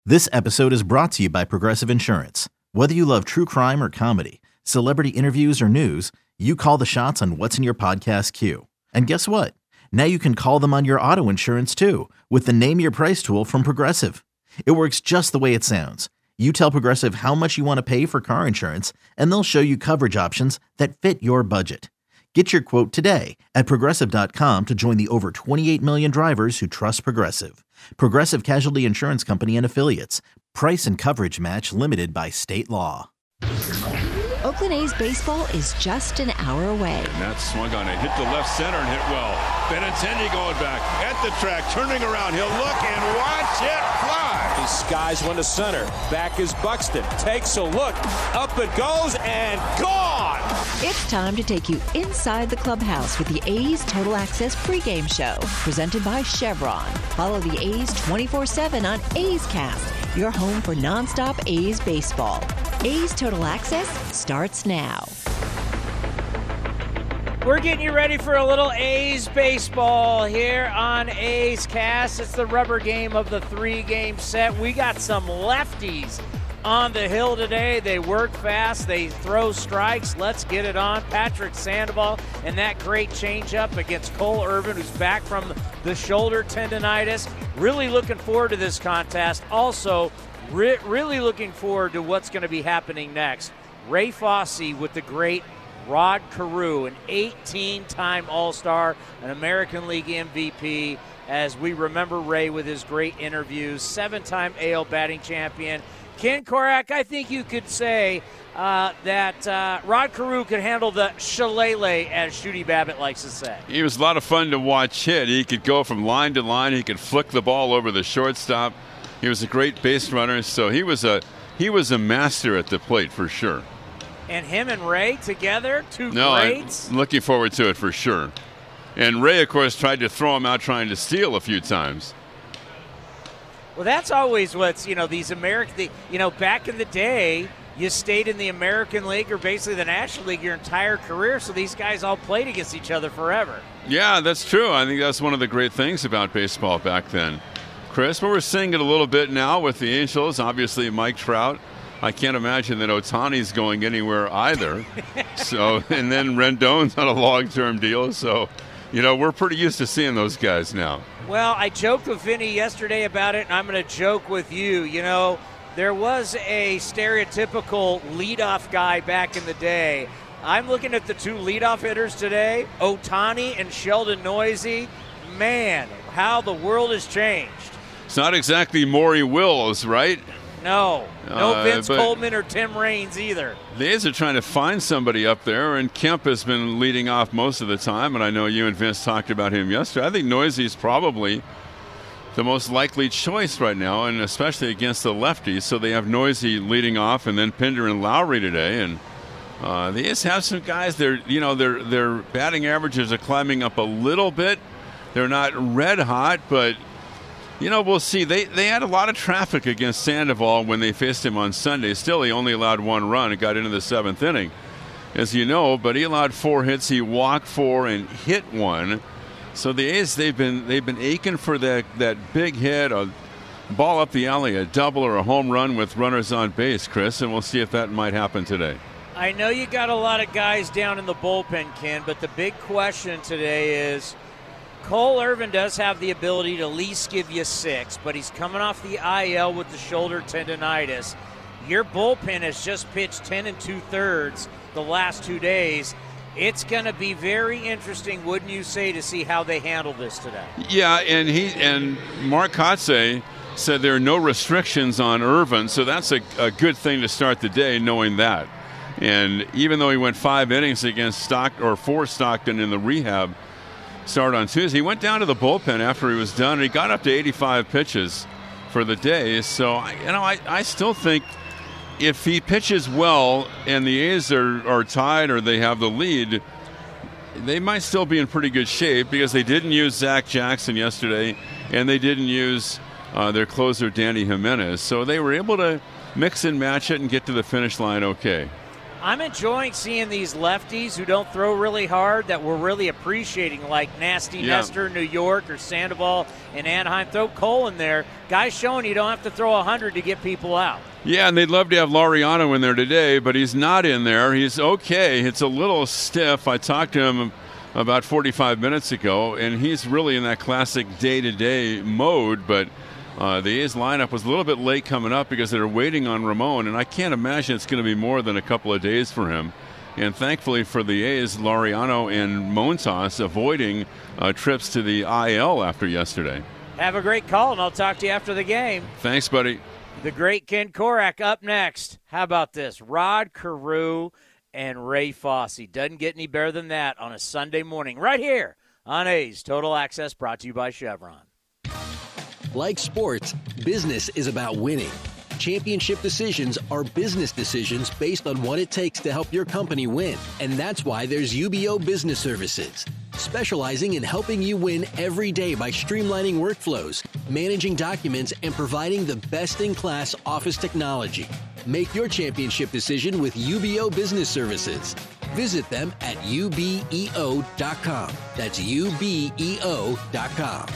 This episode is brought to you by Progressive Insurance. Whether you love true crime or comedy, celebrity interviews or news, you call the shots on what's in your podcast queue. And guess what? Now you can call them on your auto insurance too with the Name Your Price tool from Progressive. It works just the way it sounds. You tell Progressive how much you want to pay for car insurance, and they'll show you coverage options that fit your budget. Get your quote today at Progressive.com to join the over 28 million drivers who trust Progressive. Progressive Casualty Insurance Company and Affiliates. Price and coverage match limited by state law. Oakland A's baseball is just an hour away. And that swung on it, hit the left center and hit well. Benintendi going back at the track, turning around. He'll look and watch it fly. He skies one to center. Back is Buxton. Takes a look. Up it goes and gone. It's time to take you inside the clubhouse with the A's Total Access pregame show, presented by Chevron. Follow the A's 24/7 on A's Cast, your home for nonstop A's baseball. A's Total Access starts now. We're getting you ready for a little A's baseball here on A's Cast. It's the rubber game of the three-game set. We got some lefties on the hill today. They work fast. They throw strikes. Let's get it on. Patrick Sandoval and that great changeup against Cole Irvin, who's back from the shoulder tendonitis. Really looking forward to this contest. Also, really looking forward to what's going to be happening next. Ray Fosse with the great Rod Carew, an 18-time All-Star, an American League MVP, as we remember Ray with his great interviews, 7-time AL batting champion. Ken Korach, I think you could say that Rod Carew could handle the shillelagh, as Shooty Babbitt likes to say. He was a lot of fun to watch hit. He could go from line to line. He could flick the ball over the shortstop. He was a great base runner, so he was a master at the plate for sure. And him and Ray together, two greats. I'm looking forward to it for sure. And Ray, of course, tried to throw him out trying to steal a few times. Well, that's always what's, these American, back in the day, you stayed in the American League or basically the National League your entire career, so these guys all played against each other forever. Yeah, that's true. I think that's one of the great things about baseball back then. Chris, we're seeing it a little bit now with the Angels. Obviously, Mike Trout. I can't imagine that Ohtani's going anywhere either. And then Rendon's on a long-term deal. So, we're pretty used to seeing those guys now. Well, I joked with Vinny yesterday about it, and I'm going to joke with you. There was a stereotypical leadoff guy back in the day. I'm looking at the two leadoff hitters today, Ohtani and Sheldon Neuse. Man, how the world has changed. It's not exactly Maury Wills, right? No Vince Coleman or Tim Raines either. The A's are trying to find somebody up there, and Kemp has been leading off most of the time, and I know you and Vince talked about him yesterday. I think Neuse's probably the most likely choice right now, and especially against the lefties. So they have Neuse leading off, and then Pinder and Lowry today, and the A's have some guys. Their batting averages are climbing up a little bit. They're not red hot, but we'll see. They had a lot of traffic against Sandoval when they faced him on Sunday. Still, he only allowed one run. It got into the seventh inning, as you know, but he allowed 4 hits. He walked 4 and hit 1. So the A's, they've been aching for that big hit, a ball up the alley, a double or a home run with runners on base, Chris, and we'll see if that might happen today. I know you got a lot of guys down in the bullpen, Ken, but the big question today is Cole Irvin does have the ability to at least give you 6, but he's coming off the IL with the shoulder tendonitis. Your bullpen has just pitched 10 2/3 the last 2 days. It's going to be very interesting, wouldn't you say, to see how they handle this today? Yeah, and Mark Kotsay said there are no restrictions on Irvin, so that's a good thing to start the day, knowing that. And even though he went 5 innings against for Stockton in the rehab start on Tuesday, he went down to the bullpen after he was done, and he got up to 85 pitches for the day. So, I still think if he pitches well and the A's are tied or they have the lead, they might still be in pretty good shape because they didn't use Zach Jackson yesterday and they didn't use their closer Danny Jimenez. So they were able to mix and match it and get to the finish line okay. I'm enjoying seeing these lefties who don't throw really hard that we're really appreciating, like Nasty Nestor in New York or Sandoval in Anaheim. Throw Cole in there. Guys showing you don't have to throw 100 to get people out. Yeah, and they'd love to have Laureano in there today, but he's not in there. He's okay. It's a little stiff. I talked to him about 45 minutes ago, and he's really in that classic day-to-day mode, but the A's lineup was a little bit late coming up because they're waiting on Ramon, and I can't imagine it's going to be more than a couple of days for him. And thankfully for the A's, Laureano and Montas avoiding trips to the IL after yesterday. Have a great call, and I'll talk to you after the game. Thanks, buddy. The great Ken Korak up next. How about this? Rod Carew and Ray Fosse. Doesn't get any better than that on a Sunday morning right here on A's Total Access, brought to you by Chevron. Like sports, business is about winning. Championship decisions are business decisions based on what it takes to help your company win. And that's why there's UBO Business Services, specializing in helping you win every day by streamlining workflows, managing documents, and providing the best-in-class office technology. Make your championship decision with UBO Business Services. Visit them at ubeo.com. That's ubeo.com.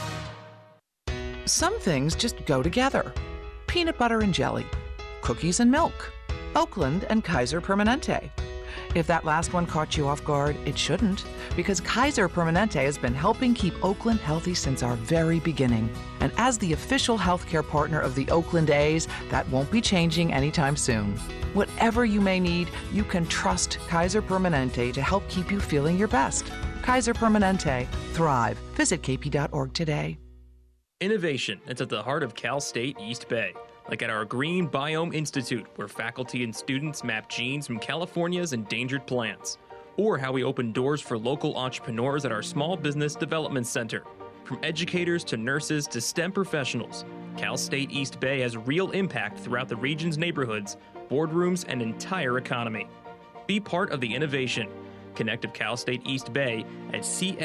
Some things just go together. Peanut butter and jelly, cookies and milk, Oakland and Kaiser Permanente. If that last one caught you off guard, it shouldn't, because Kaiser Permanente has been helping keep Oakland healthy since our very beginning. And as the official healthcare partner of the Oakland A's, that won't be changing anytime soon. Whatever you may need, you can trust Kaiser Permanente to help keep you feeling your best. Kaiser Permanente. Thrive. Visit kp.org today. Innovation that's at the heart of Cal State East Bay, like at our Green Biome Institute, where faculty and students map genes from California's endangered plants, or how we open doors for local entrepreneurs at our Small Business Development Center. From educators to nurses to STEM professionals, Cal State East Bay has real impact throughout the region's neighborhoods, boardrooms, and entire economy. Be part of the innovation. Connect with Cal State East Bay at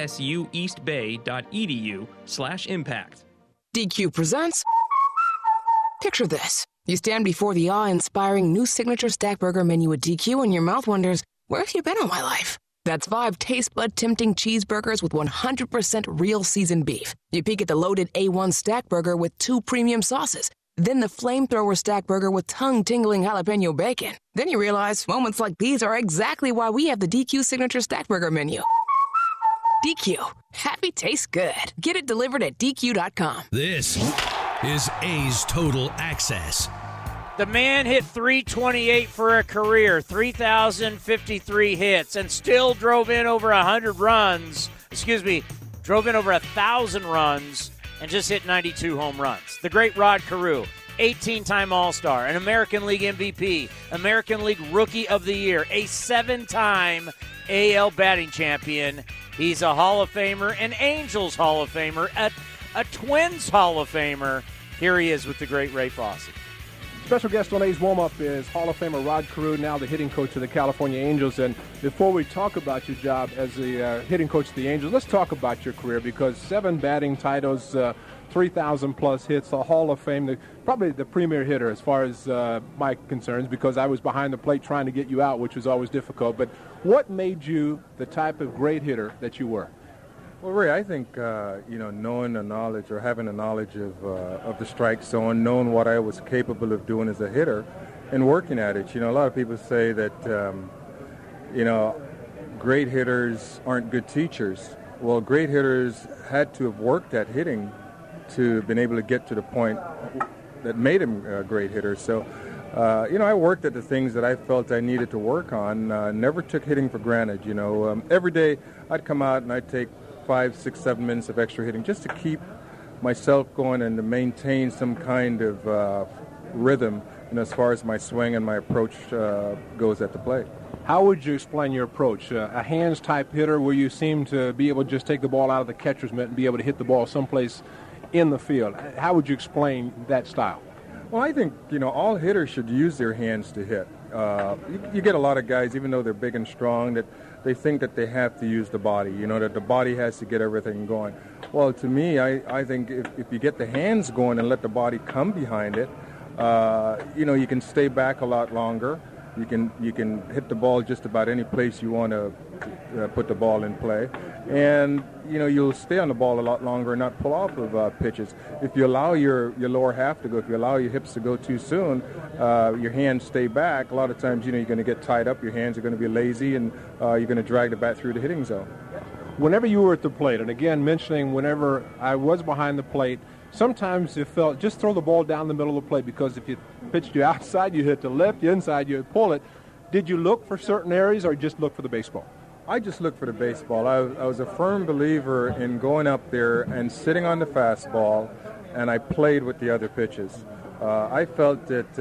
csueastbay.edu/impact. DQ presents. Picture this. You stand before the awe-inspiring new signature stack burger menu at DQ and your mouth wonders, where have you been all my life? That's 5 taste bud tempting cheeseburgers with 100% real seasoned beef. You peek at the loaded A1 stack burger with 2 premium sauces. Then the flamethrower stack burger with tongue-tingling jalapeno bacon. Then you realize moments like these are exactly why we have the DQ signature stack burger menu. DQ. Happy tastes good. Get it delivered at DQ.com. This is A's Total Access. The man hit .328 for a career, 3,053 hits, and still drove in over 100 runs. Drove in over 1,000 runs and just hit 92 home runs. The great Rod Carew, 18-time All-Star, an American League MVP, American League Rookie of the Year, a 7-time AL batting champion. He's a Hall of Famer, an Angels Hall of Famer, a Twins Hall of Famer. Here he is with the great Ray Fosse. Special guest on A's Warm-Up is Hall of Famer Rod Carew, now the hitting coach of the California Angels. And before we talk about your job as the hitting coach of the Angels, let's talk about your career, because 7 batting titles, 3,000-plus hits, a Hall of Fame, probably the premier hitter as far as my concerns, because I was behind the plate trying to get you out, which was always difficult. But what made you the type of great hitter that you were? Well, Ray, I think, knowing the knowledge or having the knowledge of the strike zone, knowing what I was capable of doing as a hitter and working at it. A lot of people say that, great hitters aren't good teachers. Well, great hitters had to have worked at hitting to have been able to get to the point that made him a great hitter. So, I worked at the things that I felt I needed to work on. Never took hitting for granted. Every day I'd come out and I'd take 5, 6, 7 minutes of extra hitting just to keep myself going and to maintain some kind of rhythm as far as my swing and my approach goes at the plate. How would you explain your approach? A hands-type hitter where you seem to be able to just take the ball out of the catcher's mitt and be able to hit the ball someplace in the field. How would you explain that style? Well, I think, all hitters should use their hands to hit. You get a lot of guys, even though they're big and strong, that they think that they have to use the body, that the body has to get everything going. Well, to me, I think if you get the hands going and let the body come behind it, you can stay back a lot longer. You can hit the ball just about any place you want to put the ball in play. And, you'll stay on the ball a lot longer and not pull off of pitches. If you allow your lower half to go, if you allow your hips to go too soon, your hands stay back. A lot of times, you're going to get tied up. Your hands are going to be lazy, and you're going to drag the bat through the hitting zone. Whenever you were at the plate, and again, mentioning whenever I was behind the plate, sometimes it felt just throw the ball down the middle of the plate, because if you pitched you outside, you hit the left, you inside, you pull it. Did you look for certain areas or just look for the baseball? I just looked for the baseball. I was a firm believer in going up there and sitting on the fastball, and I played with the other pitches. I felt that,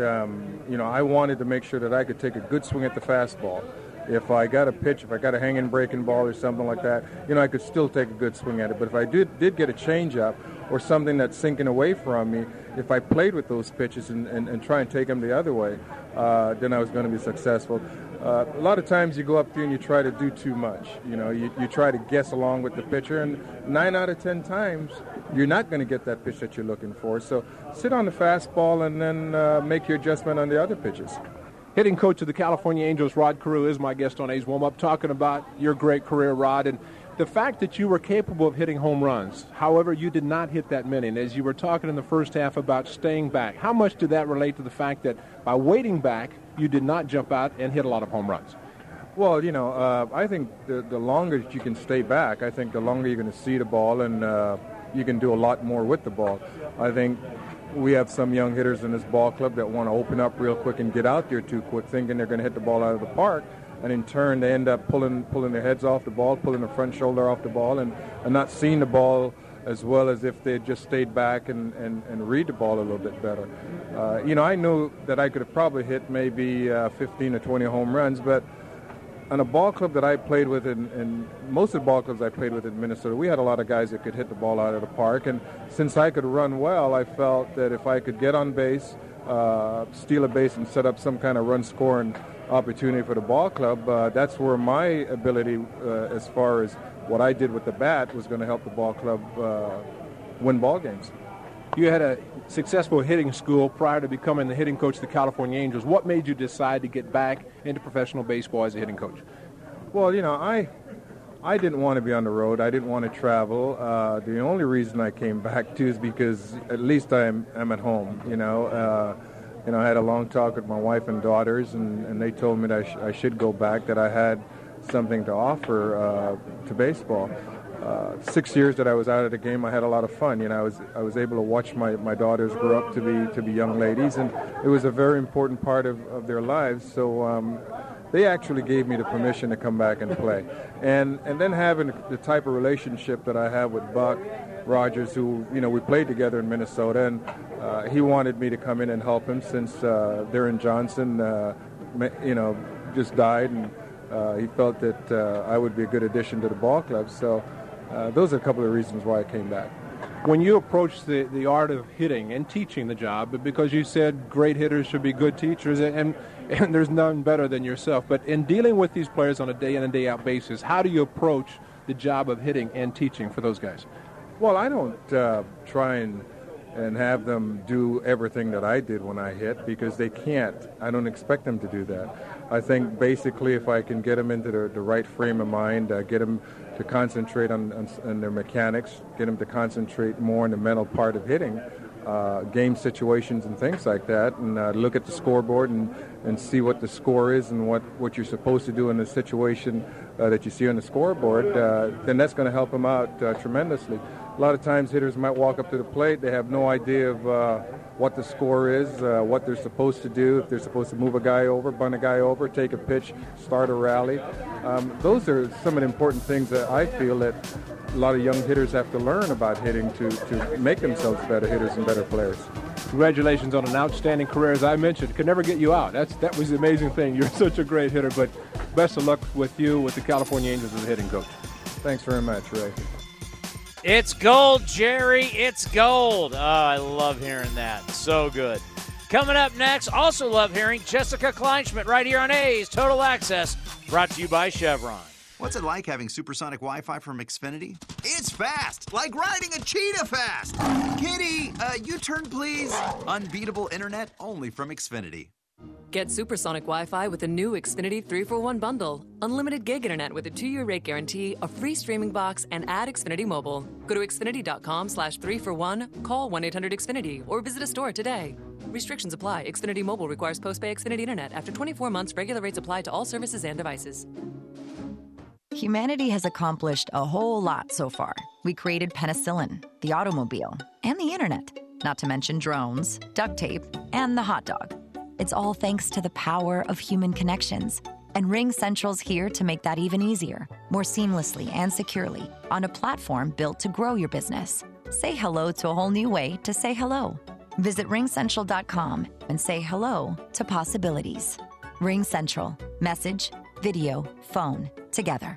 I wanted to make sure that I could take a good swing at the fastball. If I got a pitch, if I got a hanging breaking ball or something like that, I could still take a good swing at it. But if I did get a changeup or something that's sinking away from me, if I played with those pitches and try and take them the other way, then I was going to be successful. A lot of times you go up there and you try to do too much. You try to guess along with the pitcher, and 9 out of 10 times you're not going to get that pitch that you're looking for. So sit on the fastball and then make your adjustment on the other pitches. Hitting coach of the California Angels, Rod Carew, is my guest on A's Warm-Up, talking about your great career, Rod, and the fact that you were capable of hitting home runs. However, you did not hit that many. And as you were talking in the first half about staying back, how much did that relate to the fact that by waiting back, you did not jump out and hit a lot of home runs? Well, I think the longer that you can stay back, I think the longer you're going to see the ball, and you can do a lot more with the ball. I think we have some young hitters in this ball club that want to open up real quick and get out there too quick, thinking they're going to hit the ball out of the park, and in turn they end up pulling their heads off the ball, pulling the front shoulder off the ball, and not seeing the ball as well as if they had just stayed back and read the ball a little bit better. I knew that I could have probably hit maybe 15 or 20 home runs, but on a ball club that I played with, and most of the ball clubs I played with in Minnesota, we had a lot of guys that could hit the ball out of the park. And since I could run well, I felt that if I could get on base, steal a base, and set up some kind of run-scoring opportunity for the ball club, that's where my ability, as far as what I did with the bat, was going to help the ball club win ball games. You had a successful hitting school prior to becoming the hitting coach of the California Angels. What made you decide to get back into professional baseball as a hitting coach? Well, I didn't want to be on the road. I didn't want to travel. The only reason I came back too is because at least I'm at home. I had a long talk with my wife and daughters, and they told me that I should go back, that I had something to offer to baseball. 6 years that I was out of the game, I had a lot of fun. I was able to watch my daughters grow up to be young ladies, and it was a very important part of their lives. So they actually gave me the permission to come back and play. And then having the type of relationship that I have with Buck Rogers, who, we played together in Minnesota, and he wanted me to come in and help him since Darren Johnson, just died, and he felt that I would be a good addition to the ball club. So those are a couple of reasons why I came back. When you approach the art of hitting and teaching the job, because you said great hitters should be good teachers, and there's none better than yourself, but in dealing with these players on a day-in and day-out basis, how do you approach the job of hitting and teaching for those guys? Well, I don't try and have them do everything that I did when I hit, because they can't. I don't expect them to do that. I think basically if I can get them into the right frame of mind, get them to concentrate on their mechanics, get them to concentrate more on the mental part of hitting, game situations and things like that, and look at the scoreboard and see what the score is and what you're supposed to do in the situation that you see on the scoreboard, then that's going to help them out tremendously. A lot of times hitters might walk up to the plate, they have no idea of what the score is, what they're supposed to do, if they're supposed to move a guy over, bunt a guy over, take a pitch, start a rally. Those are some of the important things that I feel that a lot of young hitters have to learn about hitting to make themselves better hitters and better players. Congratulations on an outstanding career. As I mentioned, could never get you out. That was the amazing thing. You're such a great hitter, but best of luck with you with the California Angels as a hitting coach. Thanks very much, Ray. It's gold, Jerry. It's gold. Oh, I love hearing that. So good. Coming up next, also love hearing Jessica Kleinschmidt right here on A's Total Access, brought to you by Chevron. What's it like having supersonic Wi-Fi from Xfinity? It's fast, like riding a cheetah fast. Kitty, U-turn please. Unbeatable internet only from Xfinity. Get supersonic Wi-Fi with the new Xfinity 3-for-1 bundle. Unlimited gig internet with a 2-year rate guarantee, a free streaming box, and add Xfinity Mobile. Go to Xfinity.com/3-for-1, call 1-800-XFINITY, or visit a store today. Restrictions apply. Xfinity Mobile requires post-pay Xfinity internet. After 24 months, regular rates apply to all services and devices. Humanity has accomplished a whole lot so far. We created penicillin, the automobile, and the internet, not to mention drones, duct tape, and the hot dog. It's all thanks to the power of human connections. And RingCentral's here to make that even easier, more seamlessly and securely, on a platform built to grow your business. Say hello to a whole new way to say hello. Visit ringcentral.com and say hello to possibilities. RingCentral. Message, video, phone, together.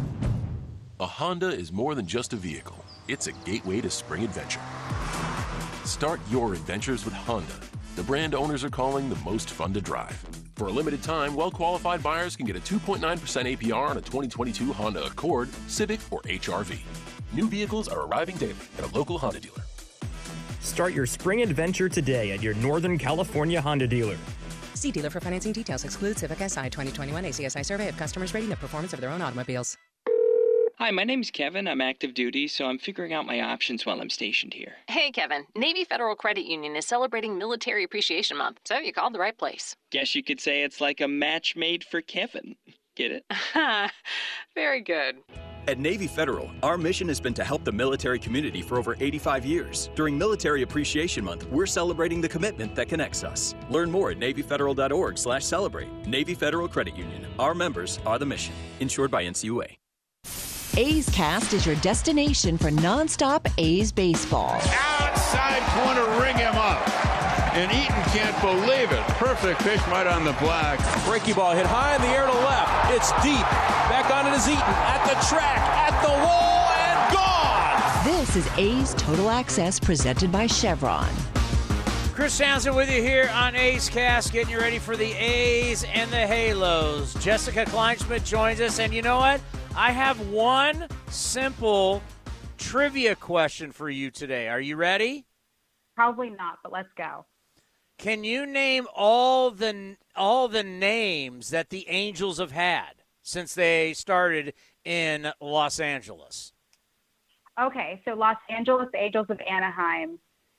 A Honda is more than just a vehicle. It's a gateway to spring adventure. Start your adventures with Honda. The brand owners are calling the most fun to drive. For a limited time, well-qualified buyers can get a 2.9% APR on a 2022 Honda Accord, Civic, or HR-V. New vehicles are arriving daily at a local Honda dealer. Start your spring adventure today at your Northern California Honda dealer. See dealer for financing details. Exclude Civic Si 2021 ACSI survey of customers rating the performance of their own automobiles. Hi, my name's Kevin. I'm active duty, so I'm figuring out my options while I'm stationed here. Hey, Kevin. Navy Federal Credit Union is celebrating Military Appreciation Month, so you called the right place. Guess you could say it's like a match made for Kevin. Get it? Very good. At Navy Federal, our mission has been to help the military community for over 85 years. During Military Appreciation Month, we're celebrating the commitment that connects us. Learn more at NavyFederal.org/celebrate. Navy Federal Credit Union. Our members are the mission. Insured by NCUA. A's Cast is your destination for nonstop A's baseball. Outside corner, ring him up. And Eaton can't believe it. Perfect pitch right on the black. Breaky ball hit high in the air to left. It's deep. Back on it is Eaton. At the track, at the wall, and gone! This is A's Total Access presented by Chevron. Chris Townsend with you here on A's Cast, getting you ready for the A's and the Halos. Jessica Kleinschmidt joins us, and you know what? I have one simple trivia question for you today. Are you ready? Probably not, but let's go. Can you name all the names that the Angels have had since they started in Los Angeles? Okay, so Los Angeles Angels of Anaheim,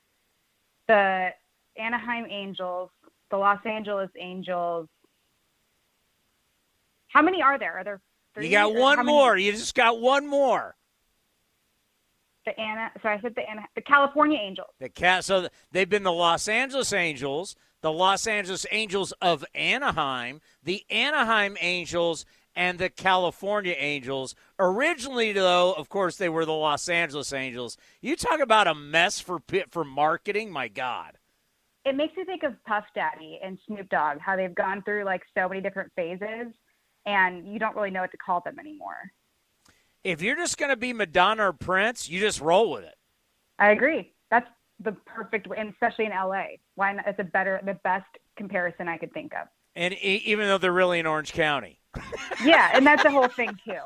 the Anaheim Angels, the Los Angeles Angels. How many are there? Are there three? You got one more. You just got one more. The California Angels. So they've been the Los Angeles Angels, the Los Angeles Angels of Anaheim, the Anaheim Angels, and the California Angels. Originally, though, of course, they were the Los Angeles Angels. You talk about a mess for marketing, my God. It makes me think of Puff Daddy and Snoop Dogg, how they've gone through like so many different phases, and you don't really know what to call them anymore. If you're just going to be Madonna or Prince, you just roll with it. I agree. That's the perfect way, and especially in LA. Why not? It's the best comparison I could think of. And even though they're really in Orange County. Yeah, and that's the whole thing too.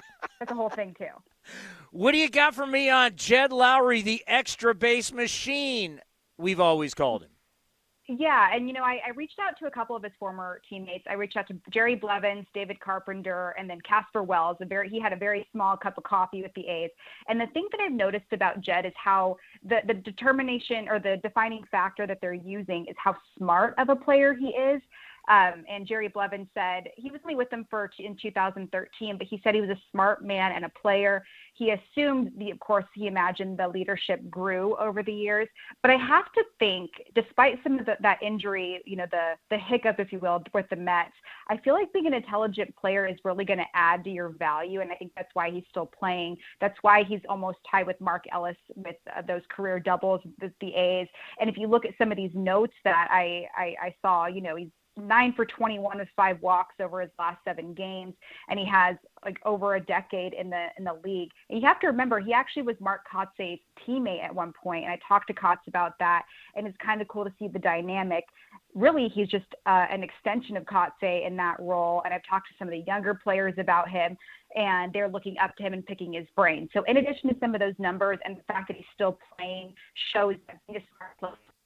What do you got for me on Jed Lowry, the extra base machine, we've always called him? Yeah, and I reached out to a couple of his former teammates. I reached out to Jerry Blevins, David Carpenter, and then Casper Wells. He had a very small cup of coffee with the A's. And the thing that I've noticed about Jed is how the determination or the defining factor that they're using is how smart of a player he is. And Jerry Blevins said he was only with them in 2013, but he said he was a smart man and a player. He assumed of course, he imagined the leadership grew over the years. But I have to think, despite some of that injury, the hiccup, if you will, with the Mets, I feel like being an intelligent player is really going to add to your value. And I think that's why he's still playing. That's why he's almost tied with Mark Ellis with those career doubles with the A's. And if you look at some of these notes that I saw, he's 9 for 21 with 5 walks over his last 7 games, and he has like over a decade in the league. And you have to remember, he actually was Mark Kotze's teammate at one point, and I talked to Kotz about that, and it's kind of cool to see the dynamic. Really, he's just an extension of Kotze in that role, and I've talked to some of the younger players about him, and they're looking up to him and picking his brain. So in addition to some of those numbers and the fact that he's still playing shows that he's a smart player.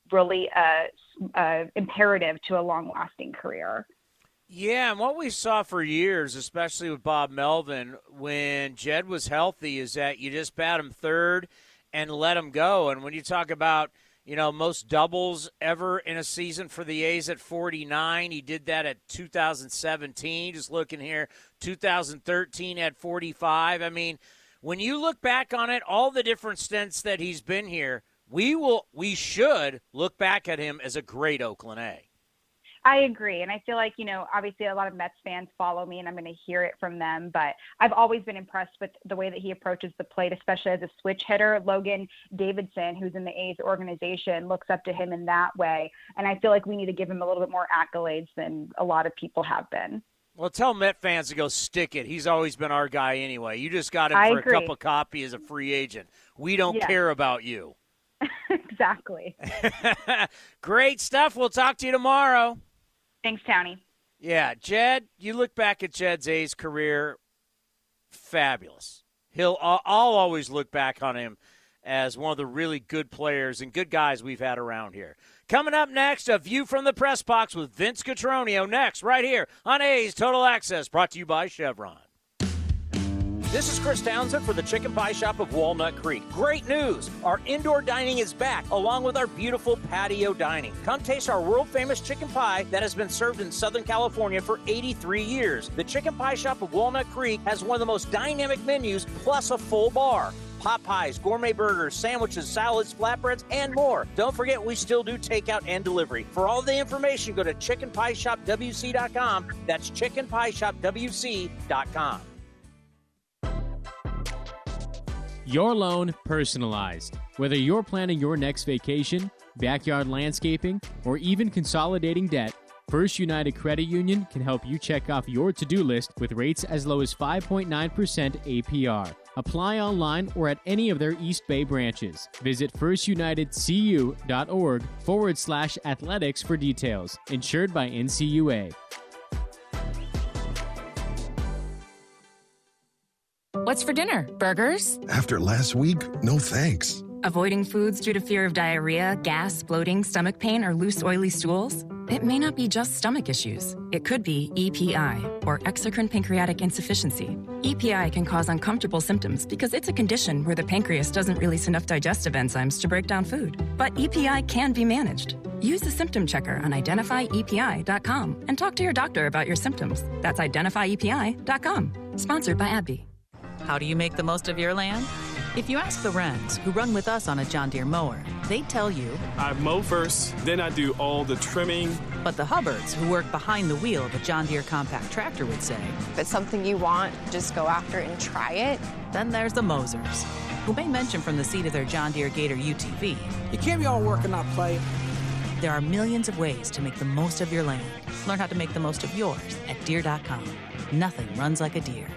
really imperative to a long-lasting career. Yeah, and what we saw for years, especially with Bob Melvin, when Jed was healthy, is that you just bat him third and let him go. And when you talk about, most doubles ever in a season for the A's at 49, he did that at 2017. Just looking here, 2013 at 45. I mean, when you look back on it, all the different stints that he's been here, we should look back at him as a great Oakland A. I agree. And I feel like, obviously a lot of Mets fans follow me and I'm going to hear it from them, but I've always been impressed with the way that he approaches the plate, especially as a switch hitter. Logan Davidson, who's in the A's organization, looks up to him in that way. And I feel like we need to give him a little bit more accolades than a lot of people have been. Well, tell Met fans to go stick it. He's always been our guy anyway. You just got him for a cup of coffee as a free agent. We don't care about you. Exactly. Great stuff. We'll talk to you tomorrow. Thanks, Townie. Yeah, Jed, you look back at Jed's A's career, fabulous. I'll always look back on him as one of the really good players and good guys we've had around here. Coming up next, a view from the press box with Vince Cotroneo next, right here on A's Total Access, brought to you by Chevron. This is Chris Townsend for the Chicken Pie Shop of Walnut Creek. Great news! Our indoor dining is back, along with our beautiful patio dining. Come taste our world-famous chicken pie that has been served in Southern California for 83 years. The Chicken Pie Shop of Walnut Creek has one of the most dynamic menus, plus a full bar. Pot pies, gourmet burgers, sandwiches, salads, flatbreads, and more. Don't forget, we still do takeout and delivery. For all the information, go to chickenpieshopwc.com. That's chickenpieshopwc.com. Your loan personalized. Whether you're planning your next vacation, backyard landscaping, or even consolidating debt, First United Credit Union can help you check off your to-do list with rates as low as 5.9% APR. Apply online or at any of their East Bay branches. Visit firstunitedcu.org/athletics for details. Insured by NCUA. What's for dinner? Burgers? After last week, no thanks. Avoiding foods due to fear of diarrhea, gas, bloating, stomach pain, or loose, oily stools? It may not be just stomach issues. It could be EPI, or exocrine pancreatic insufficiency. EPI can cause uncomfortable symptoms because it's a condition where the pancreas doesn't release enough digestive enzymes to break down food. But EPI can be managed. Use the symptom checker on identifyepi.com and talk to your doctor about your symptoms. That's identifyepi.com. Sponsored by AbbVie. How do you make the most of your land? If you ask the Wrens, who run with us on a John Deere mower, they tell you, I mow first, then I do all the trimming. But the Hubbards, who work behind the wheel of a John Deere compact tractor, would say, if it's something you want, just go after it and try it. Then there's the Mosers, who may mention from the seat of their John Deere Gator UTV. You can't be all work and not play. There are millions of ways to make the most of your land. Learn how to make the most of yours at Deere.com. Nothing runs like a Deere.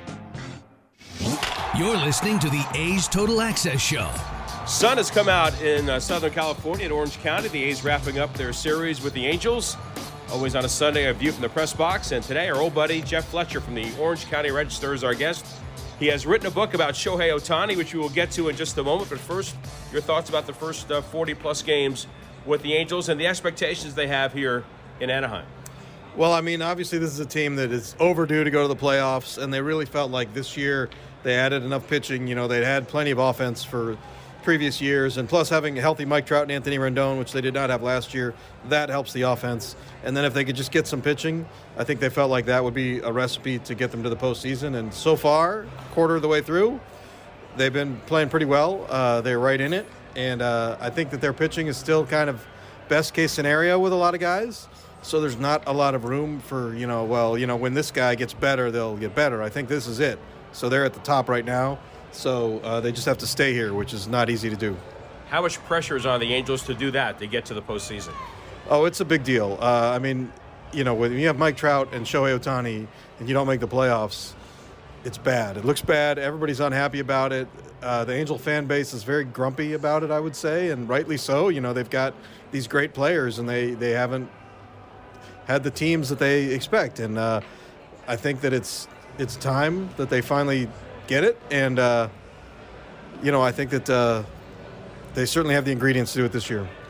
You're listening to the A's Total Access Show. Sun has come out in Southern California at Orange County. The A's wrapping up their series with the Angels. Always on a Sunday, a view from the press box. And today, our old buddy Jeff Fletcher from the Orange County Register is our guest. He has written a book about Shohei Ohtani, which we will get to in just a moment. But first, your thoughts about the first 40-plus games with the Angels and the expectations they have here in Anaheim. Well, I mean, obviously this is a team that is overdue to go to the playoffs, and they really felt like this year they added enough pitching. You know, they'd had plenty of offense for previous years, and plus having a healthy Mike Trout and Anthony Rendon, which they did not have last year, that helps the offense. And then if they could just get some pitching, I think they felt like that would be a recipe to get them to the postseason. And so far, quarter of the way through, they've been playing pretty well. They're right in it, and I think that their pitching is still kind of best case scenario with a lot of guys. So there's not a lot of room for, when this guy gets better, they'll get better. I think this is it. So they're at the top right now. So they just have to stay here, which is not easy to do. How much pressure is on the Angels to do that, to get to the postseason? Oh, it's a big deal. I mean, when you have Mike Trout and Shohei Ohtani and you don't make the playoffs, it's bad. It looks bad. Everybody's unhappy about it. The Angel fan base is very grumpy about it, I would say, and rightly so. They've got these great players, and they haven't had the teams that they expect. And I think that it's time that they finally get it. And, I think that they certainly have the ingredients to do it this year.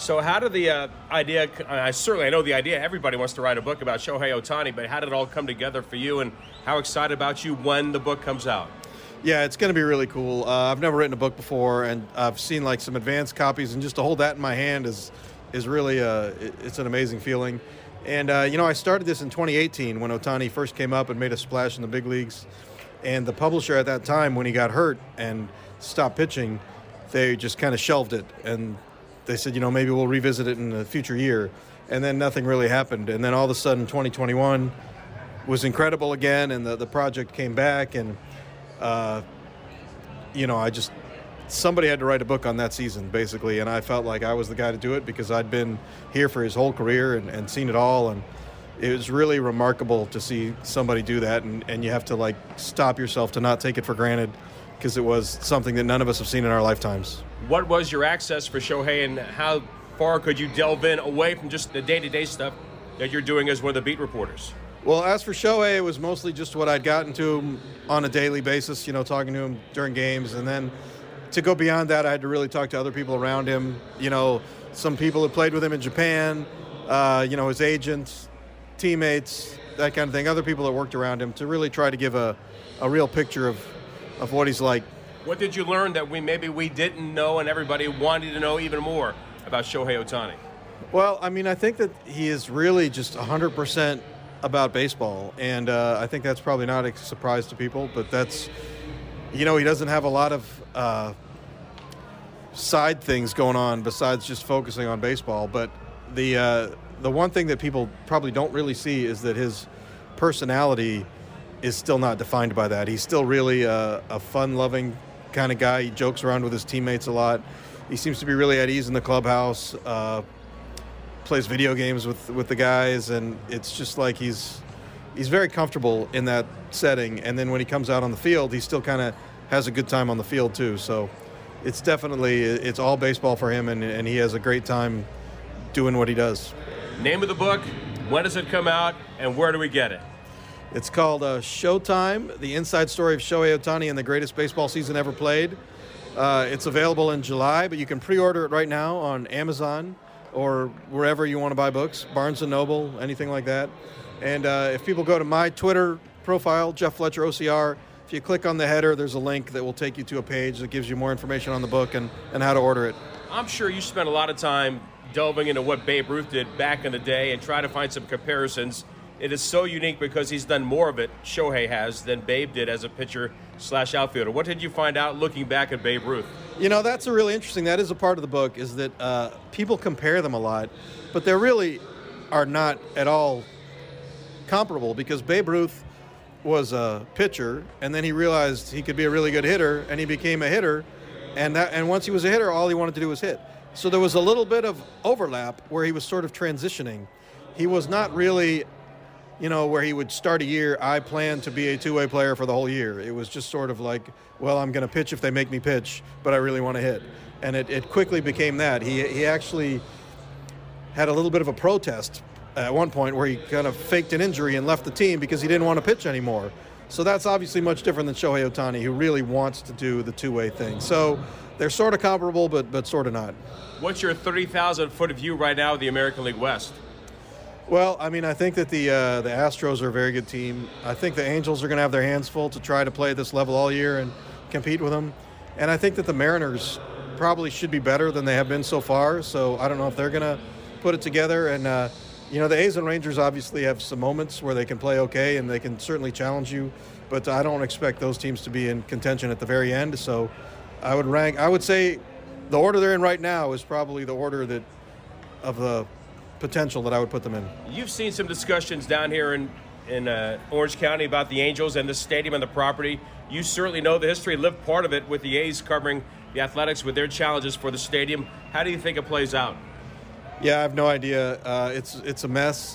So how did the idea, I know the idea, everybody wants to write a book about Shohei Ohtani, but how did it all come together for you, and how excited about you when the book comes out? Yeah, it's going to be really cool. I've never written a book before, and I've seen like some advanced copies, and just to hold that in my hand is really it's an amazing feeling. And I started this in 2018 when Ohtani first came up and made a splash in the big leagues, and the publisher at that time, when he got hurt and stopped pitching, they just kind of shelved it, and they said, maybe we'll revisit it in a future year, and then nothing really happened. And then all of a sudden 2021 was incredible again, and the project came back, and somebody had to write a book on that season, basically, and I felt like I was the guy to do it because I'd been here for his whole career and seen it all, and it was really remarkable to see somebody do that, and you have to, like, stop yourself to not take it for granted because it was something that none of us have seen in our lifetimes. What was your access for Shohei, and how far could you delve in away from just the day-to-day stuff that you're doing as one of the beat reporters? Well, as for Shohei, it was mostly just what I'd gotten to him on a daily basis, talking to him during games. And then to go beyond that, I had to really talk to other people around him. Some people had played with him in Japan, his agents, teammates, that kind of thing, other people that worked around him to really try to give a real picture of what he's like. What did you learn that we didn't know and everybody wanted to know even more about Shohei Ohtani? Well, I think that he is really just 100% about baseball, and I think that's probably not a surprise to people, but that's, he doesn't have a lot of side things going on besides just focusing on baseball. But the one thing that people probably don't really see is that his personality is still not defined by that. He's still really a fun-loving kind of guy. He jokes around with his teammates a lot. He seems to be really at ease in the clubhouse, plays video games with the guys, and it's just like he's very comfortable in that setting. And then when he comes out on the field, he still kind of has a good time on the field too. So it's all baseball for him, and he has a great time doing what he does. Name of the book, when does it come out, and where do we get it? It's called Showtime, the inside story of Shohei Ohtani and the greatest baseball season ever played. It's available in July, but you can pre-order it right now on Amazon or wherever you want to buy books, Barnes & Noble, anything like that. And if people go to my Twitter profile, Jeff Fletcher OCR, if you click on the header, there's a link that will take you to a page that gives you more information on the book and how to order it. I'm sure you spent a lot of time delving into what Babe Ruth did back in the day and trying to find some comparisons. It is so unique because he's done more of it, Shohei has, than Babe did as a pitcher/outfielder. What did you find out looking back at Babe Ruth? That's a really interesting. That is a part of the book, is that people compare them a lot, but they really are not at all comparable, because Babe Ruth was a pitcher, and then he realized he could be a really good hitter, and he became a hitter, and once he was a hitter, all he wanted to do was hit. So there was a little bit of overlap where he was sort of transitioning. He was not really, where he would start a year, I plan to be a two-way player for the whole year. It was just sort of like, well, I'm going to pitch if they make me pitch, but I really want to hit. And it quickly became that. He actually had a little bit of a protest at one point where he kind of faked an injury and left the team because he didn't want to pitch anymore. So that's obviously much different than Shohei Ohtani, who really wants to do the two-way thing. So they're sort of comparable, but sort of not. What's your 30,000-foot view right now of the American League West? Well, I think that the Astros are a very good team. I think the Angels are going to have their hands full to try to play at this level all year and compete with them. And I think that the Mariners probably should be better than they have been so far. So I don't know if they're going to put it together. And, the A's and Rangers obviously have some moments where they can play okay and they can certainly challenge you. But I don't expect those teams to be in contention at the very end. So I would say the order they're in right now is probably the order of the potential that I would put them in. You've seen some discussions down here in Orange County about the Angels and the stadium and the property. You certainly know the history, lived part of it with the A's covering the Athletics with their challenges for the stadium. How do you think it plays out? Yeah, I have no idea. It's a mess.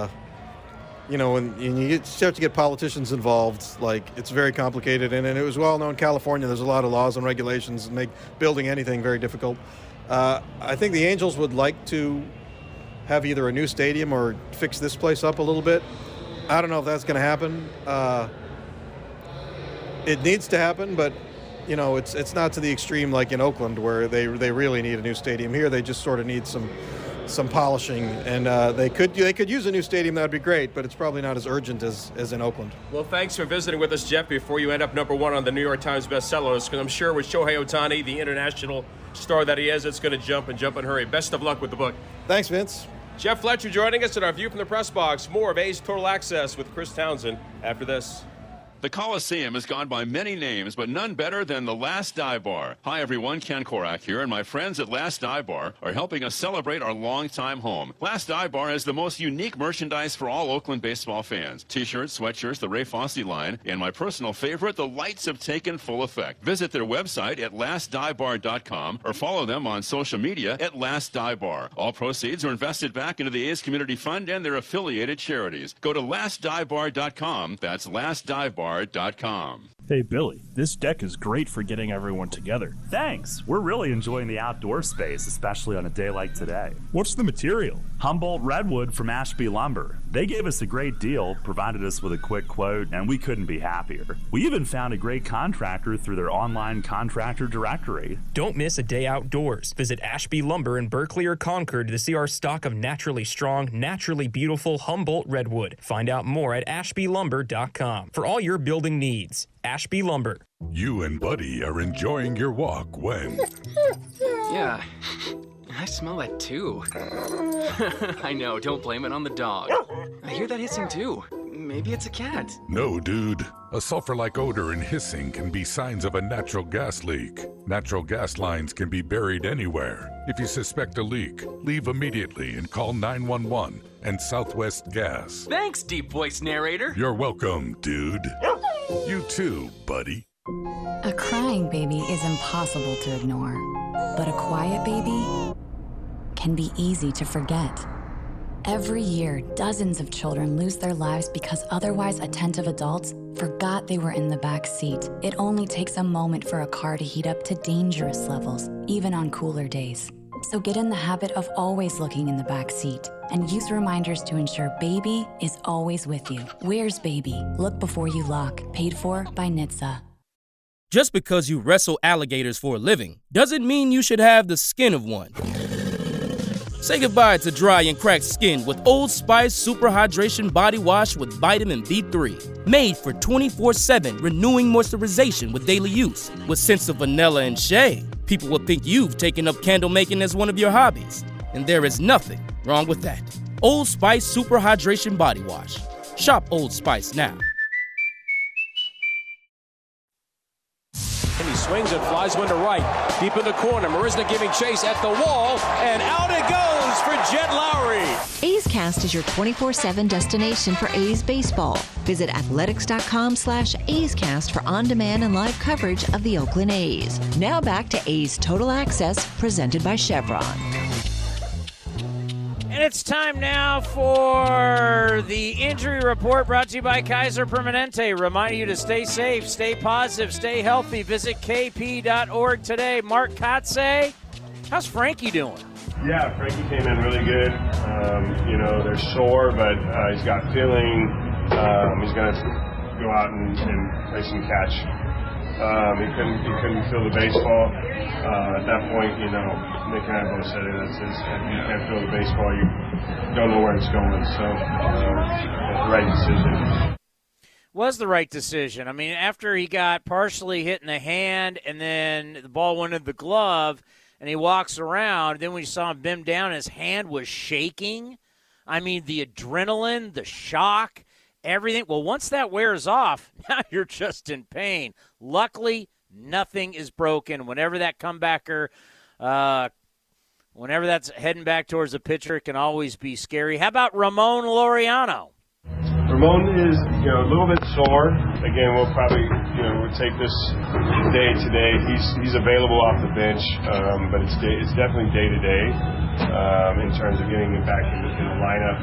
When you start to get politicians involved, like, it's very complicated. And it was well known in California, there's a lot of laws and regulations that make building anything very difficult. I think the Angels would like to have either a new stadium or fix this place up a little bit. I don't know if that's going to happen. It needs to happen, but it's not to the extreme like in Oakland where they really need a new stadium. Here they just sort of need some polishing, and they could use a new stadium. That would be great, but it's probably not as urgent as in Oakland. Well, thanks for visiting with us, Jeff, before you end up number one on the New York Times bestsellers, because I'm sure with Shohei Ohtani, the international star that he is, it's going to jump and hurry. Best of luck with the book. Thanks, Vince. Jeff Fletcher joining us in our View from the Press Box. More of A's Total Access with Chris Townsend after this. The Coliseum has gone by many names, but none better than the Last Dive Bar. Hi, everyone. Ken Korak here, and my friends at Last Dive Bar are helping us celebrate our longtime home. Last Dive Bar has the most unique merchandise for all Oakland baseball fans. T-shirts, sweatshirts, the Ray Fosse line, and my personal favorite, the lights have taken full effect. Visit their website at lastdivebar.com or follow them on social media at Last Dive Bar. All proceeds are invested back into the A's Community Fund and their affiliated charities. Go to lastdivebar.com. That's lastdivebar.com. Hey, Billy, this deck is great for getting everyone together. Thanks. We're really enjoying the outdoor space, especially on a day like today. What's the material? Humboldt Redwood from Ashby Lumber. They gave us a great deal, provided us with a quick quote, and we couldn't be happier. We even found a great contractor through their online contractor directory. Don't miss a day outdoors. Visit Ashby Lumber in Berkeley or Concord to see our stock of naturally strong, naturally beautiful Humboldt Redwood. Find out more at ashbylumber.com for all your building needs. Ashby Lumber. You and Buddy are enjoying your walk when... Yeah, I smell that too. I know, don't blame it on the dog. I hear that hissing too. Maybe it's a cat. No, dude. A sulfur-like odor and hissing can be signs of a natural gas leak. Natural gas lines can be buried anywhere. If you suspect a leak, leave immediately and call 911 and Southwest Gas. Thanks, deep voice narrator. You're welcome, dude. You too, buddy. A crying baby is impossible to ignore, but a quiet baby can be easy to forget. Every year, dozens of children lose their lives because otherwise attentive adults forgot they were in the back seat. It only takes a moment for a car to heat up to dangerous levels, even on cooler days. So get in the habit of always looking in the back seat and use reminders to ensure baby is always with you. Where's baby? Look before you lock. Paid for by NHTSA. Just because you wrestle alligators for a living doesn't mean you should have the skin of one. Say goodbye to dry and cracked skin with Old Spice Super Hydration Body Wash with Vitamin B3. Made for 24/7 renewing moisturization with daily use. With scents of vanilla and shea, people will think you've taken up candle making as one of your hobbies. And there is nothing wrong with that. Old Spice Super Hydration Body Wash. Shop Old Spice now. And he swings and flies one to right. Deep in the corner. Marisnick giving chase at the wall. And out it goes for Jed Lowry. A's Cast is your 24/7 destination for A's baseball. Visit athletics.com/A's Cast for on-demand and live coverage of the Oakland A's. Now back to A's Total Access, presented by Chevron. And it's time now for the injury report brought to you by Kaiser Permanente. Reminding you to stay safe, stay positive, stay healthy. Visit kp.org today. Mark Kotze, how's Frankie doing? Yeah, Frankie came in really good. They're sore, but he's got feeling. He's going to go out and play some catch. He couldn't feel the baseball. At that point, Nick and I both said it. If you can't feel the baseball, you don't know where it's going. So, the right decision. Was the right decision. I mean, after he got partially hit in the hand and then the ball went in the glove and he walks around, then when you saw him bend down, his hand was shaking. I mean, the adrenaline, the shock, everything. Well, once that wears off, now you're just in pain. Luckily, nothing is broken. Whenever that comebacker, whenever that's heading back towards the pitcher, it can always be scary. How about Ramon Laureano? Ramon is, a little bit sore. Again, we'll probably, we'll take this day to day. He's available off the bench, but it's definitely day to day in terms of getting him back in the lineup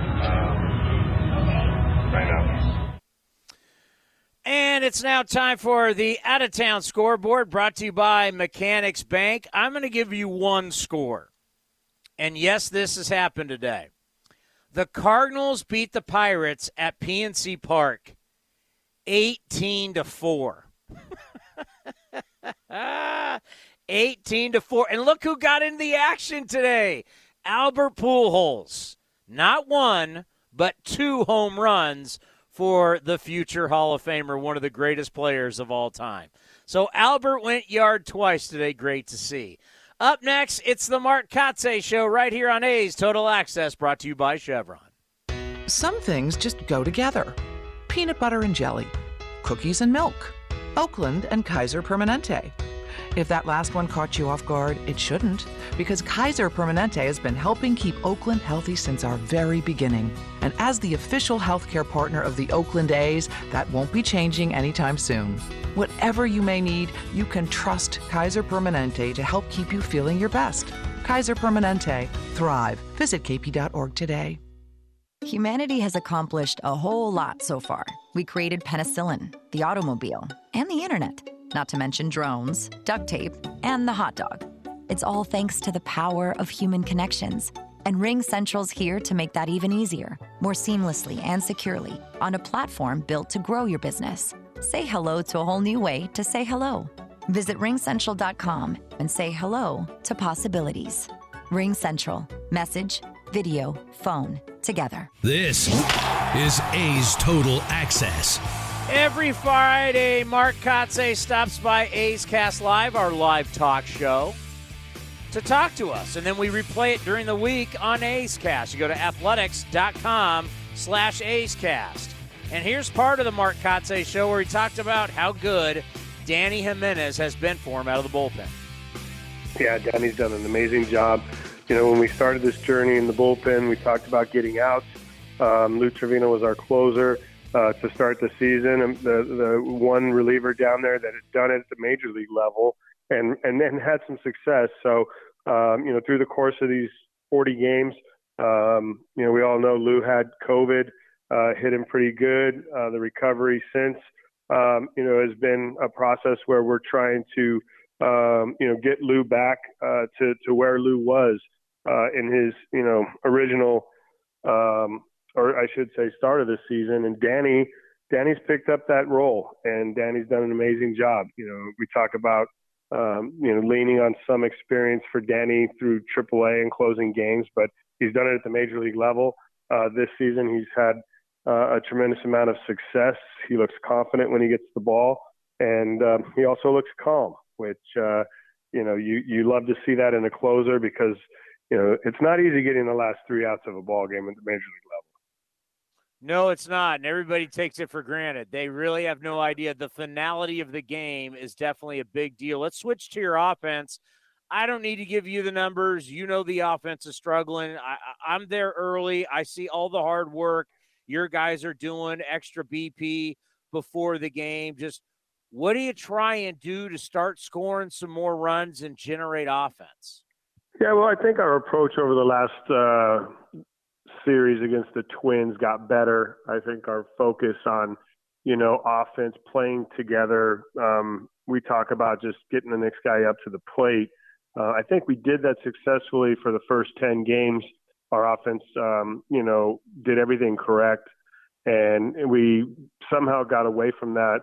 right now. And it's now time for the out-of-town scoreboard brought to you by Mechanics Bank. I'm going to give you one score. And yes, this has happened today. The Cardinals beat the Pirates at PNC Park 18-4. 18-4. And look who got into the action today. Albert Pujols. Not one, but 2 home runs for the future Hall of Famer, one of the greatest players of all time. So Albert went yard twice today. Great to see. Up next, it's the Mark Kotsay Show right here on A's Total Access, brought to you by Chevron. Some things just go together. Peanut butter and jelly, cookies and milk, Oakland and Kaiser Permanente. If that last one caught you off guard, it shouldn't, because Kaiser Permanente has been helping keep Oakland healthy since our very beginning. And as the official healthcare partner of the Oakland A's, that won't be changing anytime soon. Whatever you may need, you can trust Kaiser Permanente to help keep you feeling your best. Kaiser Permanente. Thrive. Visit kp.org today. Humanity has accomplished a whole lot so far. We created penicillin, the automobile, and the internet, not to mention drones, duct tape, and the hot dog. It's all thanks to the power of human connections. And RingCentral's here to make that even easier, more seamlessly and securely, on a platform built to grow your business. Say hello to a whole new way to say hello. Visit ringcentral.com and say hello to possibilities. RingCentral. Message, video, phone, together. This is A's Total Access. Every Friday, Mark Kotsay stops by A's Cast Live, our live talk show, to talk to us. And then we replay it during the week on A's Cast. You go to athletics.com/A's Cast. And here's part of the Mark Kotsay Show where he talked about how good Danny Jimenez has been for him out of the bullpen. Yeah, Danny's done an amazing job. You know, when we started this journey in the bullpen, we talked about getting out. Lou Trevino was our closer to start the season, and the one reliever down there that had done it at the major league level and then had some success. So, you know, through the course of these 40 games, you know, we all know Lou had COVID, hit him pretty good. The recovery since, you know, has been a process where we're trying to, you know, get Lou back to where Lou was in his, you know, original, or I should say start of the season. And Danny's picked up that role, and Danny's done an amazing job. You know, we talk about, you know, leaning on some experience for Danny through AAA and closing games, but he's done it at the major league level. This season, he's had a tremendous amount of success. He looks confident when he gets the ball, and he also looks calm, which, you know, you love to see that in a closer because, you know, it's not easy getting the last 3 outs of a ball game at the major league level. No, it's not, and everybody takes it for granted. They really have no idea. The finality of the game is definitely a big deal. Let's switch to your offense. I don't need to give you the numbers. You know the offense is struggling. I'm there early. I see all the hard work your guys are doing, extra BP before the game. Just what do you try and do to start scoring some more runs and generate offense? Yeah, well, I think our approach over the last series against the Twins got better. I think our focus on, you know, offense, playing together. We talk about just getting the next guy up to the plate. I think we did that successfully for the first 10 games. Our offense, you know, did everything correct. And we somehow got away from that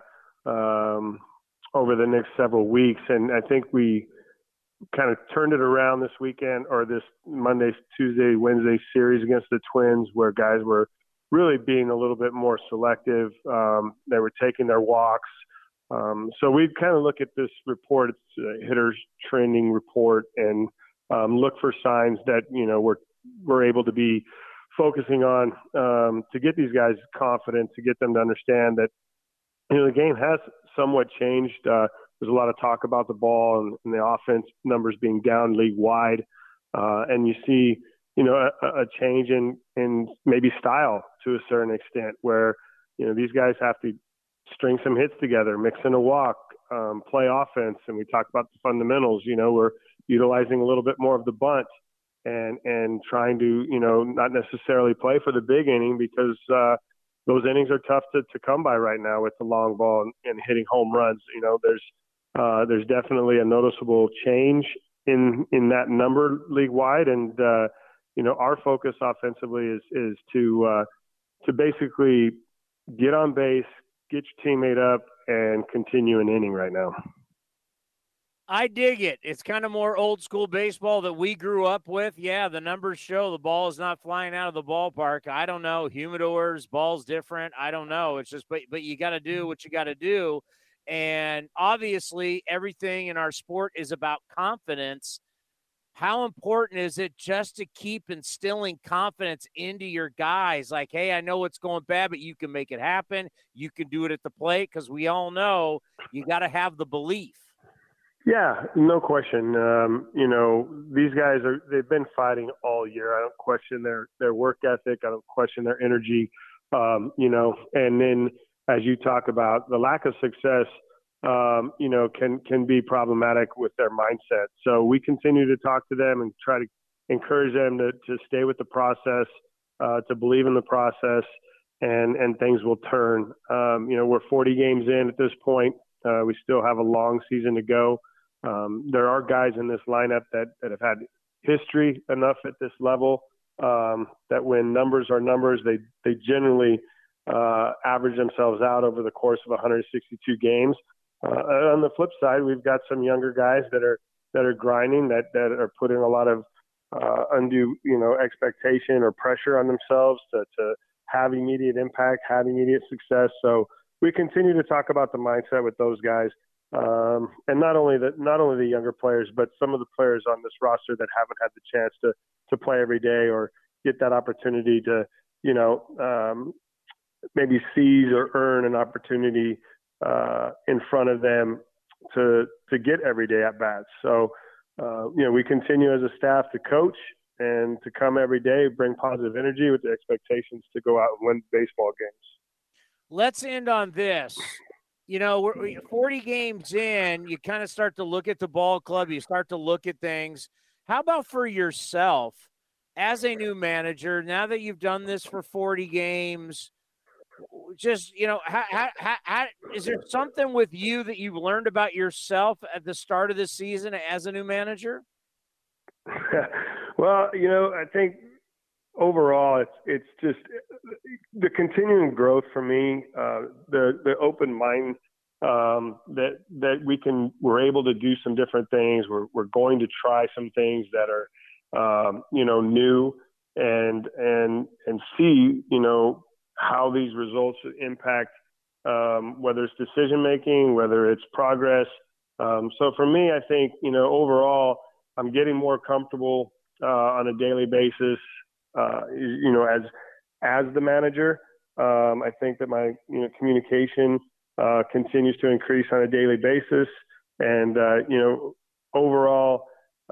over the next several weeks. And I think we kind of turned it around this weekend, or this Monday, Tuesday, Wednesday series against the Twins, where guys were really being a little bit more selective. They were taking their walks. So we kind of look at this report, it's a hitters trending report, and look for signs that, you know, we're able to be focusing on to get these guys confident, to get them to understand that, you know, the game has somewhat changed. There's a lot of talk about the ball and the offense numbers being down league-wide. And you see, you know, a change in maybe style to a certain extent where, you know, these guys have to string some hits together, mix in a walk, play offense. And we talk about the fundamentals. You know, we're utilizing a little bit more of the bunt and trying to, you know, not necessarily play for the big inning because those innings are tough to come by right now with the long ball and hitting home runs. You know, there's definitely a noticeable change in that number league wide. And, you know, our focus offensively is to basically get on base, get your teammate up, and continue an inning right now. I dig it. It's kind of more old school baseball that we grew up with. Yeah, the numbers show the ball is not flying out of the ballpark. I don't know. Humidors, ball's different. I don't know. It's just, but you got to do what you got to do. And obviously, everything in our sport is about confidence. How important is it just to keep instilling confidence into your guys? Like, hey, I know it's going bad, but you can make it happen. You can do it at the plate, because we all know you got to have the belief. Yeah, no question. These guys they've been fighting all year. I don't question their work ethic. I don't question their energy. And then as you talk about, the lack of success, can be problematic with their mindset. So we continue to talk to them and try to encourage them to stay with the process, to believe in the process, and things will turn. We're 40 games in at this point. We still have a long season to go. There are guys in this lineup that have had history enough at this level that when numbers are numbers, they generally average themselves out over the course of 162 games. On the flip side, we've got some younger guys that are grinding, that are putting a lot of undue expectation or pressure on themselves to have immediate impact, have immediate success. So we continue to talk about the mindset with those guys. And not only the younger players, but some of the players on this roster that haven't had the chance to play every day or get that opportunity to, maybe seize or earn an opportunity in front of them to get everyday at bats. So, we continue as a staff to coach and to come every day, bring positive energy with the expectations to go out and win baseball games. Let's end on this. We're 40 games in, you kind of start to look at the ball club, you start to look at things. How about for yourself as a new manager, now that you've done this for 40 games, just, how is there something with you that you've learned about yourself at the start of the season as a new manager? Well, I think overall it's just the continuing growth for me, the open mind that we're able to do some different things. We're going to try some things that are, new and see, how these results impact, whether it's decision making, whether it's progress. So for me, I think, overall, I'm getting more comfortable on a daily basis, as the manager. I think that my communication continues to increase on a daily basis, and overall,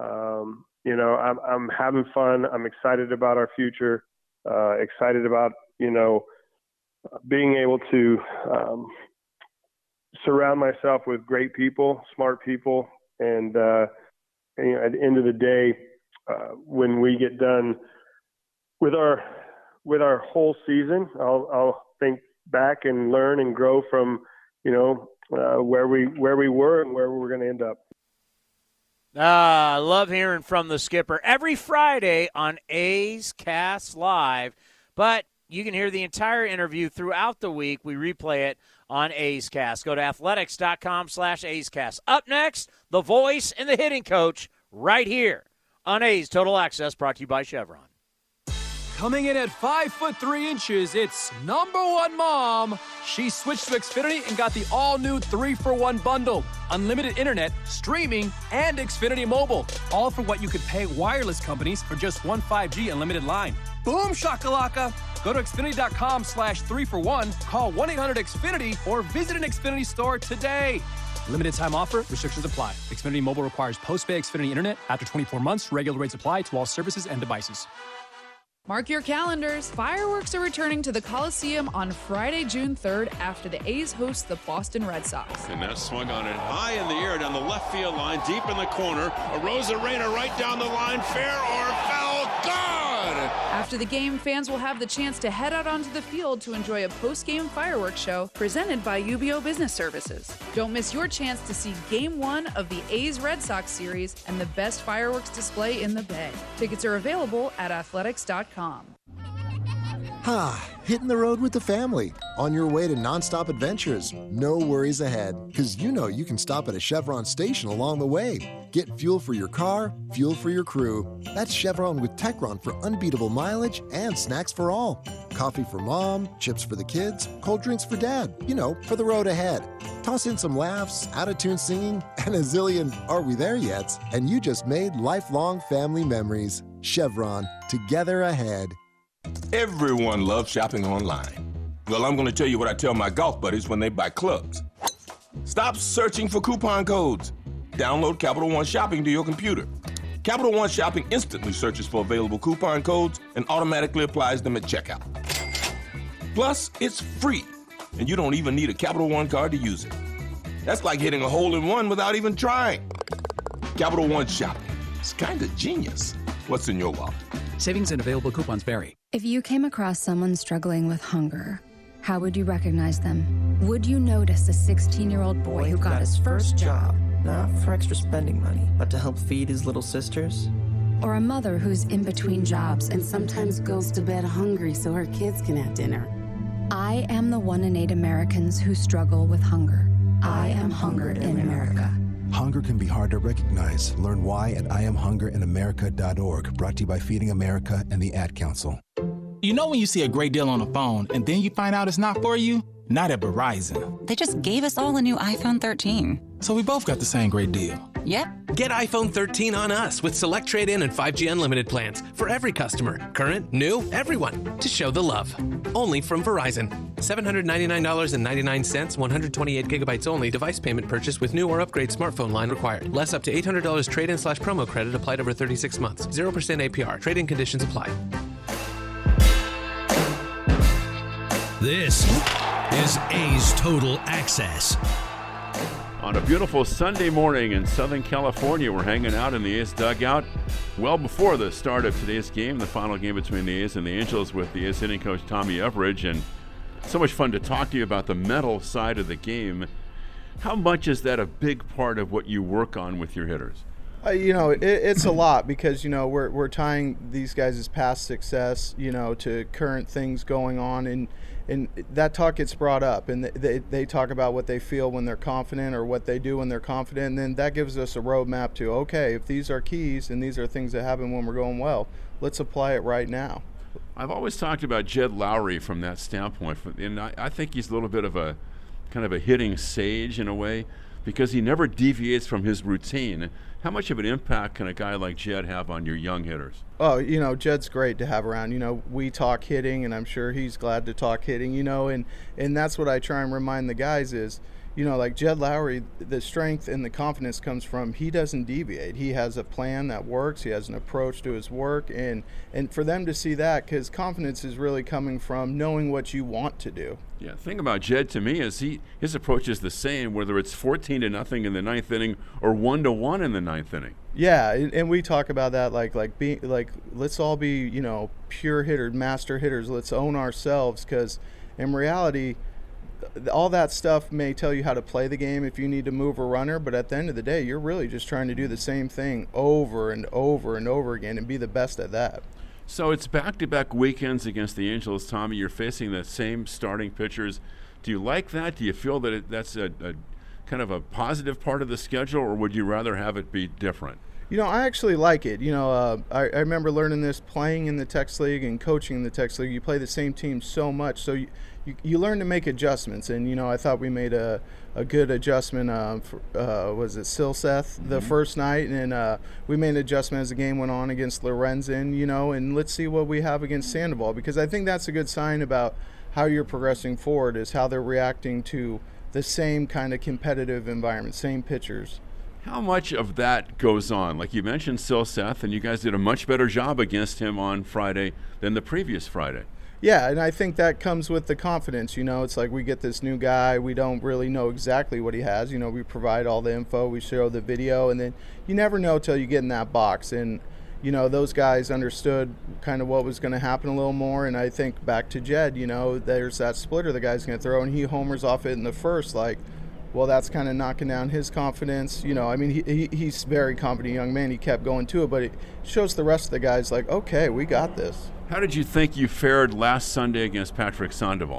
I'm having fun. I'm excited about our future. Excited about being able to surround myself with great people, smart people, and at the end of the day, when we get done with our whole season, I'll think back and learn and grow from where we were and where we're going to end up. I love hearing from the skipper every Friday on A's Cast Live, but you can hear the entire interview throughout the week. We replay it on A's Cast. Go to athletics.com/A's Cast. Up next, the voice and the hitting coach right here on A's Total Access, brought to you by Chevron. Coming in at 5'3", it's number one mom. She switched to Xfinity and got the all-new 3-for-1 bundle. Unlimited internet, streaming, and Xfinity Mobile. All for what you could pay wireless companies for just one 5G unlimited line. Boom shakalaka! Go to Xfinity.com/3-for-1, call 1-800-XFINITY, or visit an Xfinity store today. Limited time offer. Restrictions apply. Xfinity Mobile requires post-pay Xfinity internet. After 24 months, regular rates apply to all services and devices. Mark your calendars. Fireworks are returning to the Coliseum on Friday, June 3rd after the A's host the Boston Red Sox. And that swung on it high in the air down the left field line, deep in the corner. Arozarena right down the line, fair or foul, gone! After the game, fans will have the chance to head out onto the field to enjoy a post-game fireworks show presented by UBO Business Services. Don't miss your chance to see Game 1 of the A's Red Sox series and the best fireworks display in the Bay. Tickets are available at athletics.com. Hitting the road with the family. On your way to nonstop adventures, no worries ahead, because you know you can stop at a Chevron station along the way. Get fuel for your car, fuel for your crew. That's Chevron with Techron for unbeatable mileage and snacks for all. Coffee for mom, chips for the kids, cold drinks for dad, you know, for the road ahead. Toss in some laughs, out-of-tune singing, and a zillion "Are we there yet?" And you just made lifelong family memories. Chevron, together ahead. Everyone loves shopping online. Well, I'm going to tell you what I tell my golf buddies when they buy clubs. Stop searching for coupon codes. Download Capital One Shopping to your computer. Capital One Shopping instantly searches for available coupon codes and automatically applies them at checkout. Plus, it's free, and you don't even need a Capital One card to use it. That's like hitting a hole-in-one without even trying. Capital One Shopping. It's kind of genius. What's in your wallet? Savings and available coupons vary. If you came across someone struggling with hunger, how would you recognize them? Would you notice a 16-year-old boy who got his first job? Not for extra spending money, but to help feed his little sisters? Or a mother who's in between jobs and sometimes goes to bed hungry so her kids can have dinner? I am the 1 in 8 Americans who struggle with hunger. I am Hunger in America. Hunger can be hard to recognize. Learn why at IamHungerInAmerica.org. Brought to you by Feeding America and the Ad Council. You know when you see a great deal on a phone and then you find out it's not for you? Not at Verizon. They just gave us all a new iPhone 13. So we both got the same great deal. Yep. Get iPhone 13 on us with select trade-in and 5G unlimited plans for every customer. Current, new, everyone. To show the love. Only from Verizon. $799.99, 128 gigabytes only. Device payment purchase with new or upgrade smartphone line required. Less up to $800 trade-in/promo credit applied over 36 months. 0% APR. Trade-in conditions apply. This is A's Total Access. On a beautiful Sunday morning in Southern California, we're hanging out in the A's dugout well before the start of today's game, the final game between the A's and the Angels, with the A's hitting coach Tommy Everidge. And so much fun to talk to you about the mental side of the game. How much is that a big part of what you work on with your hitters? It's a lot because, we're tying these guys' past success, to current things going on. And that talk gets brought up, and they talk about what they feel when they're confident or what they do when they're confident. And then that gives us a roadmap to, okay, if these are keys and these are things that happen when we're going well, let's apply it right now. I've always talked about Jed Lowrie from that standpoint, and I think he's a little bit of a kind of a hitting sage in a way because he never deviates from his routine. How much of an impact can a guy like Jed have on your young hitters? Oh, Jed's great to have around. We talk hitting, and I'm sure he's glad to talk hitting, and that's what I try and remind the guys is, like Jed Lowrie, the strength and the confidence comes from he doesn't deviate. He has a plan that works. He has an approach to his work, and for them to see that, because confidence is really coming from knowing what you want to do. Yeah, the thing about Jed to me is his approach is the same, whether it's 14-0 in the ninth inning or 1-1 in the ninth inning. Yeah, and we talk about that let's all be pure hitters, master hitters. Let's own ourselves, because in reality, all that stuff may tell you how to play the game if you need to move a runner, but at the end of the day, you're really just trying to do the same thing over and over and over again and be the best at that. So it's back-to-back weekends against the Angels. Tommy, you're facing the same starting pitchers. Do you like that? Do you feel that that's a kind of a positive part of the schedule, or would you rather have it be different? I actually like it. I remember learning this playing in the Tex League and coaching in the Tex League. You play the same team so much, so you learn to make adjustments. And, I thought we made a good adjustment, was it Silseth the first night? And we made an adjustment as the game went on against Lorenzen, and let's see what we have against Sandoval. Because I think that's a good sign about how you're progressing forward, is how they're reacting to the same kind of competitive environment, same pitchers. How much of that goes on? Like you mentioned Silseth, and you guys did a much better job against him on Friday than the previous Friday. Yeah, and I think that comes with the confidence. It's like we get this new guy. We don't really know exactly what he has. We provide all the info. We show the video, and then you never know till you get in that box. And, those guys understood kind of what was going to happen a little more. And I think back to Jed, there's that splitter the guy's going to throw, and he homers off it in the first, well, that's kind of knocking down his confidence. He's a very confident young man. He kept going to it, but it shows the rest of the guys okay, we got this. How did you think you fared last Sunday against Patrick Sandoval?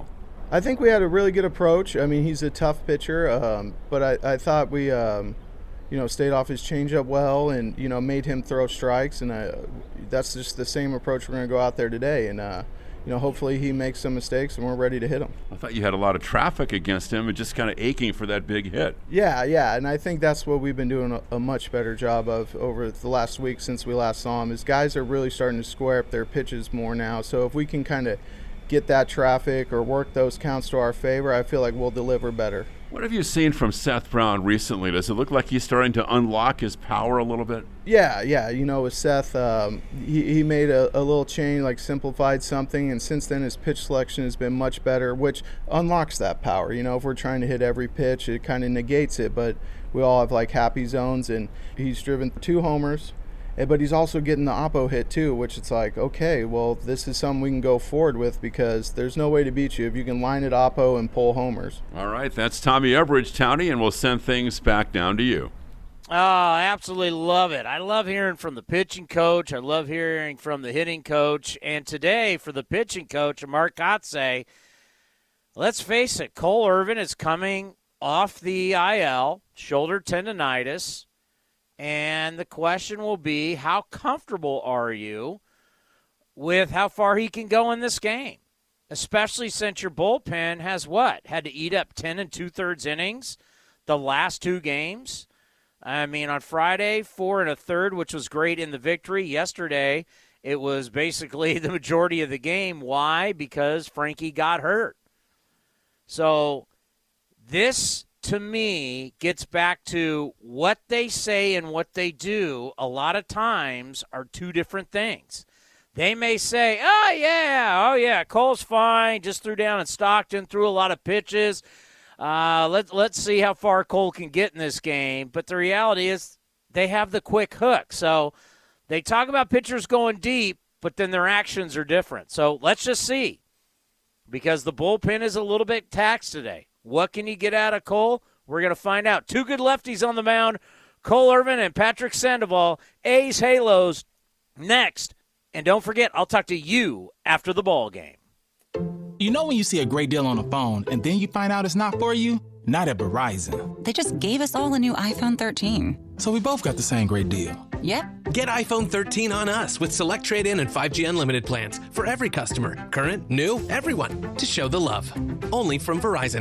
I think we had a really good approach. I mean, he's a tough pitcher, but I thought we, stayed off his changeup well and, made him throw strikes. And that's just the same approach we're going to go out there today. And, hopefully he makes some mistakes and we're ready to hit him. I thought you had a lot of traffic against him and just kind of aching for that big hit. Yeah. And I think that's what we've been doing a much better job of over the last week since we last saw him, is guys are really starting to square up their pitches more now. So if we can kind of get that traffic or work those counts to our favor, I feel like we'll deliver better. What have you seen from Seth Brown recently? Does it look like he's starting to unlock his power a little bit? Yeah. With Seth, he made a little change, like simplified something, and since then his pitch selection has been much better, which unlocks that power. If we're trying to hit every pitch, it kind of negates it, but we all have like happy zones, and he's driven 2 homers. But he's also getting the oppo hit too, which it's like, okay, well, this is something we can go forward with because there's no way to beat you if you can line it oppo and pull homers. All right, that's Tommy Everidge, Townie, and we'll send things back down to you. Oh, I absolutely love it. I love hearing from the pitching coach. I love hearing from the hitting coach. And today, for the pitching coach, Mark Kotsay, let's face it, Cole Irvin is coming off the IL, shoulder tendonitis. And the question will be, how comfortable are you with how far he can go in this game? Especially since your bullpen has had to eat up 10 2/3 innings the last 2 games. I mean, on Friday, 4 1/3, which was great in the victory. Yesterday, it was basically the majority of the game. Why? Because Frankie got hurt. So this, to me, gets back to what they say and what they do a lot of times are 2 different things. They may say, oh, yeah, Cole's fine, just threw down in Stockton, threw a lot of pitches. Let's see how far Cole can get in this game. But the reality is they have the quick hook. So they talk about pitchers going deep, but then their actions are different. So let's just see, because the bullpen is a little bit taxed today. What can you get out of Cole? We're going to find out. 2 good lefties on the mound, Cole Irvin and Patrick Sandoval. A's Halos next. And don't forget, I'll talk to you after the ball game. You know when you see a great deal on a phone and then you find out it's not for you? Not at Verizon. They just gave us all a new iPhone 13. So we both got the same great deal. Yep. Get iPhone 13 on us with select trade-in and 5G unlimited plans for every customer. Current, new, everyone. To show the love. Only from Verizon.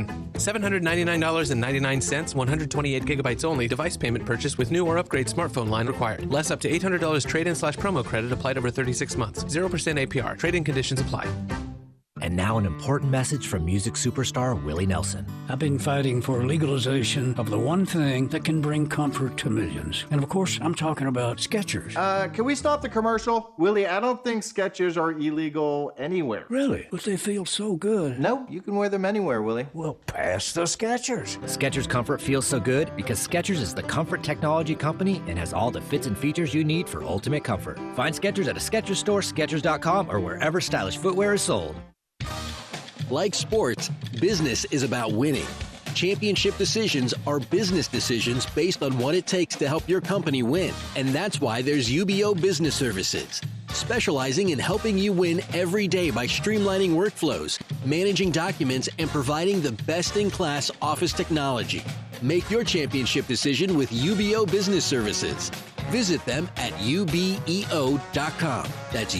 $799.99, 128 gigabytes only. Device payment purchase with new or upgrade smartphone line required. Less up to $800 trade-in/promo credit applied over 36 months. 0% APR. Trade-in conditions apply. And now an important message from music superstar Willie Nelson. I've been fighting for legalization of the one thing that can bring comfort to millions. And of course, I'm talking about Skechers. Can we stop the commercial? Willie, I don't think Skechers are illegal anywhere. Really? But they feel so good. No, you can wear them anywhere, Willie. Well, pass the Skechers. Skechers comfort feels so good because Skechers is the comfort technology company and has all the fits and features you need for ultimate comfort. Find Skechers at a Skechers store, Skechers.com, or wherever stylish footwear is sold. Like sports, business is about winning. Championship decisions are business decisions based on what it takes to help your company win. And that's why there's UBO Business Services, specializing in helping you win every day by streamlining workflows, managing documents, and providing the best-in-class office technology. Make your championship decision with UBO Business Services. Visit them at ubeo.com. That's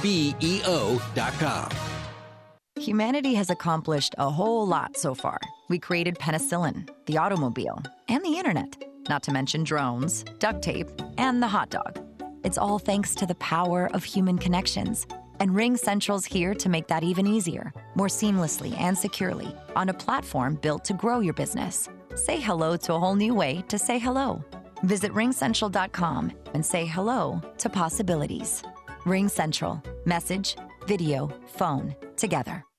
ubeo.com. Humanity has accomplished a whole lot so far. We created penicillin, the automobile, and the internet, not to mention drones, duct tape, and the hot dog. It's all thanks to the power of human connections. And RingCentral's here to make that even easier, more seamlessly and securely, on a platform built to grow your business. Say hello to a whole new way to say hello. Visit ringcentral.com and say hello to possibilities. RingCentral. Message, video, phone, together.